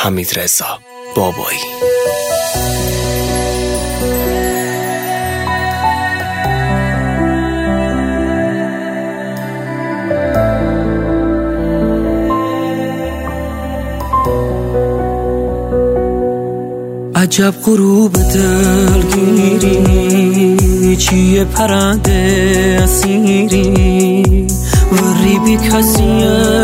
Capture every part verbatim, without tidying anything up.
حمیدرضا بابایی. عجب غروب دلگیری، چیه پرنده اسیری، وری بی کسی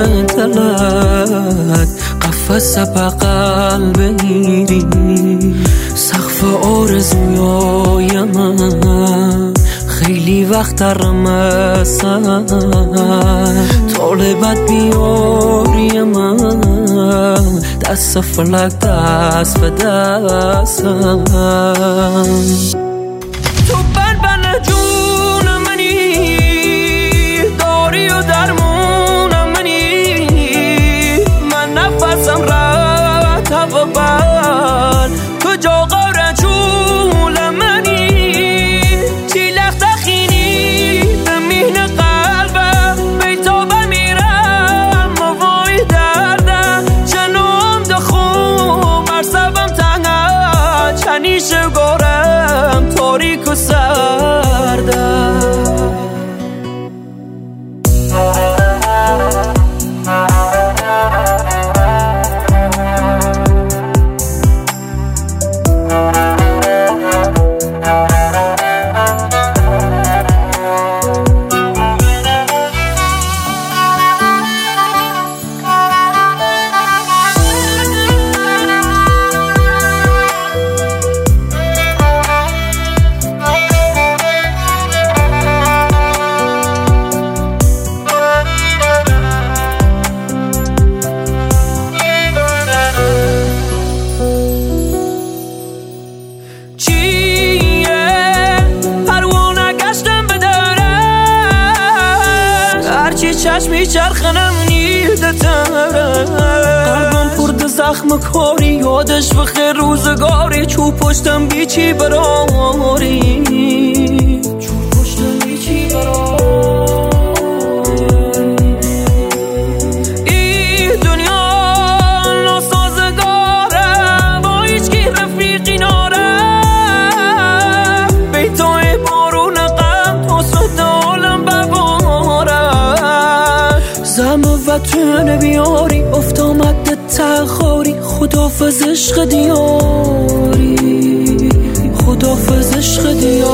دلت قفس بغل بگیری. سقف آرزوی من خیلی وقت رمسن، طالبت بیاری من دست فلک دست به دستم. تو بلبل جون منی، داری و درمون منی، من نفسم رفت هوا بر تو جا غور جول منی. چی لخت خینی به مهن قلبم، بیتا بمیرم وای دردم. جنوم دخوم مرسبم تنگم، چنیش گورم تاریک و سردم. چشمی چرخنم نیده تره، قلبم پرد زخم کاری، یادش بخیر روزگاری. چو پشتم بیچی براری، چو پشتم بیچی براری. ای دنیا ناسازگاره، با هیچ کی رفیقی ناره. بیتای بارون غم تا صد عالم بباره. زم وطن بیاری افت آمد تخاری، خدافظ عشق دیاری، خدافظ عشق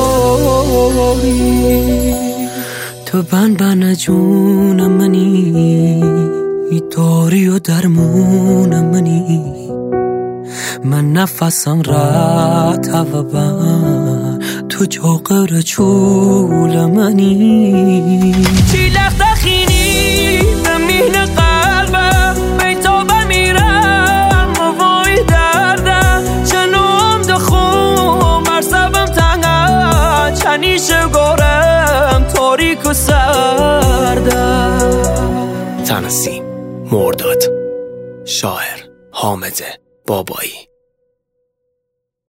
دیاری. تو بن بن جون منی، داری و درمون منی، من نفسم رات هوا بر تو جا غور چول منی. چی لخت خینی به مهن قلبم، بیتا بمیرم وای دردم. جنوم دخوم مرسبم تنگم، چنیش گورم تاریک و سردم. تنظیم مرداد، شاعر حامد بابایی.